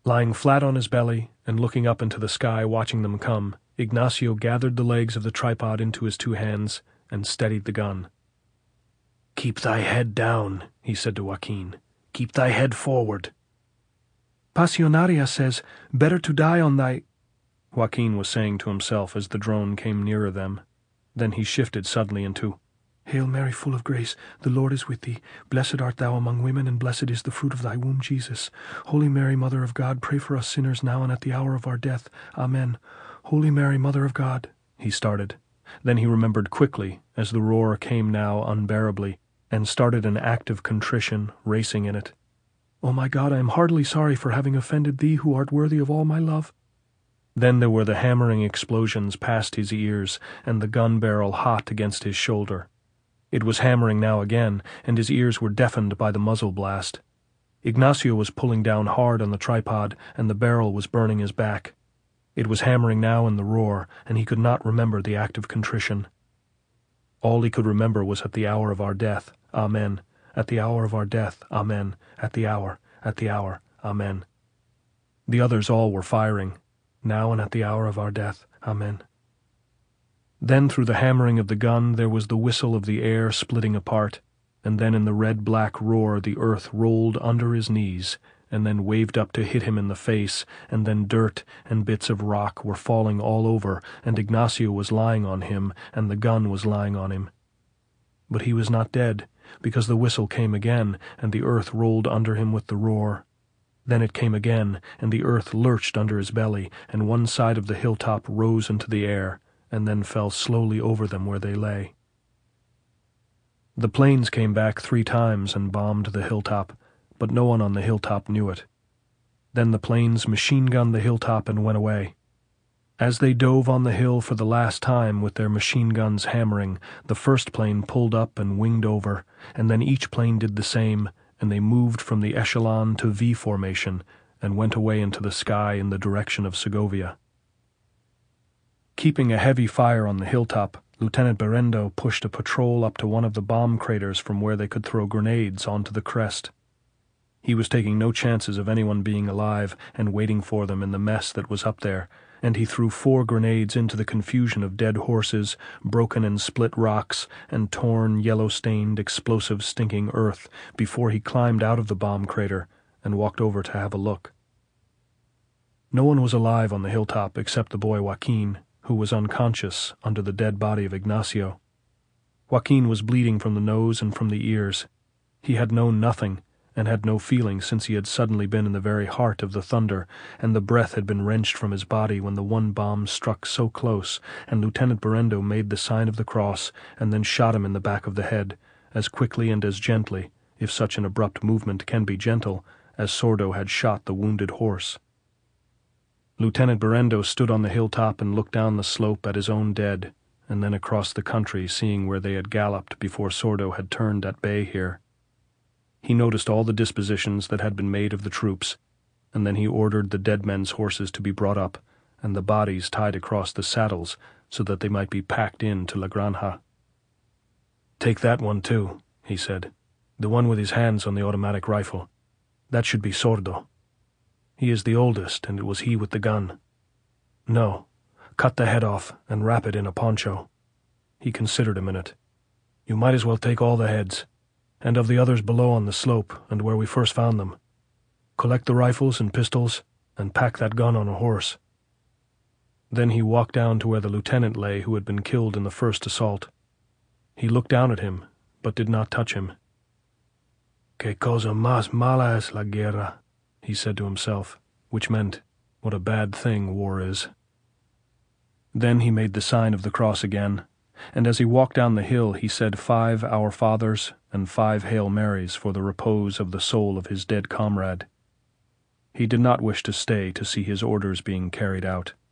Lying flat on his belly and looking up into the sky watching them come, Ignacio gathered the legs of the tripod into his 2 hands and steadied the gun. "Keep thy head down," he said to Joaquin. "Keep thy head forward." "Pasionaria says, better to die on thy—" Joaquin was saying to himself as the drone came nearer them. Then he shifted suddenly into, "Hail Mary, full of grace, the Lord is with thee. Blessed art thou among women, and blessed is the fruit of thy womb, Jesus. Holy Mary, Mother of God, pray for us sinners now and at the hour of our death. Amen. Holy Mary, Mother of God," he started. Then he remembered quickly, as the roar came now unbearably, and started an act of contrition, racing in it. "O my God, I am heartily sorry for having offended thee who art worthy of all my love." Then there were the hammering explosions past his ears, and the gun barrel hot against his shoulder. It was hammering now again, and his ears were deafened by the muzzle blast. Ignacio was pulling down hard on the tripod, and the barrel was burning his back. It was hammering now in the roar, and he could not remember the act of contrition. All he could remember was at the hour of our death, Amen. At the hour of our death, Amen. At the hour, Amen. The others all were firing, now and at the hour of our death, Amen. Then through the hammering of the gun there was the whistle of the air splitting apart, and then in the red-black roar the earth rolled under his knees, and then waved up to hit him in the face, and then dirt and bits of rock were falling all over, and Ignacio was lying on him, and the gun was lying on him. But he was not dead, because the whistle came again, and the earth rolled under him with the roar. Then it came again, and the earth lurched under his belly, and one side of the hilltop rose into the air, and then fell slowly over them where they lay. The planes came back 3 times and bombed the hilltop, but no one on the hilltop knew it. Then the planes machine-gunned the hilltop and went away. As they dove on the hill for the last time with their machine guns hammering, the first plane pulled up and winged over, and then each plane did the same, and they moved from the echelon to V formation and went away into the sky in the direction of Segovia. Keeping a heavy fire on the hilltop, Lieutenant Berendo pushed a patrol up to one of the bomb craters from where they could throw grenades onto the crest. He was taking no chances of anyone being alive and waiting for them in the mess that was up there, and he threw 4 grenades into the confusion of dead horses, broken and split rocks, and torn, yellow-stained, explosive, stinking earth before he climbed out of the bomb crater and walked over to have a look. No one was alive on the hilltop except the boy Joaquin, who was unconscious under the dead body of Ignacio. Joaquin was bleeding from the nose and from the ears. He had known nothing, and had no feeling since he had suddenly been in the very heart of the thunder, and the breath had been wrenched from his body when the one bomb struck so close, and Lieutenant Berendo made the sign of the cross, and then shot him in the back of the head, as quickly and as gently, if such an abrupt movement can be gentle, as Sordo had shot the wounded horse. Lieutenant Berendo stood on the hilltop and looked down the slope at his own dead, and then across the country, seeing where they had galloped before Sordo had turned at bay here. He noticed all the dispositions that had been made of the troops, and then he ordered the dead men's horses to be brought up, and the bodies tied across the saddles so that they might be packed in to La Granja. "Take that one too," he said, "the one with his hands on the automatic rifle. That should be Sordo. He is the oldest, and it was he with the gun. No, cut the head off and wrap it in a poncho." He considered a minute. "You might as well take all the heads, and of the others below on the slope and where we first found them. Collect the rifles and pistols, and pack that gun on a horse." Then he walked down to where the lieutenant lay who had been killed in the first assault. He looked down at him, but did not touch him. "Que cosa más mala es la guerra," he said to himself, which meant, "What a bad thing war is." Then he made the sign of the cross again, and as he walked down the hill he said 5 Our Fathers and 5 Hail Marys for the repose of the soul of his dead comrade. He did not wish to stay to see his orders being carried out.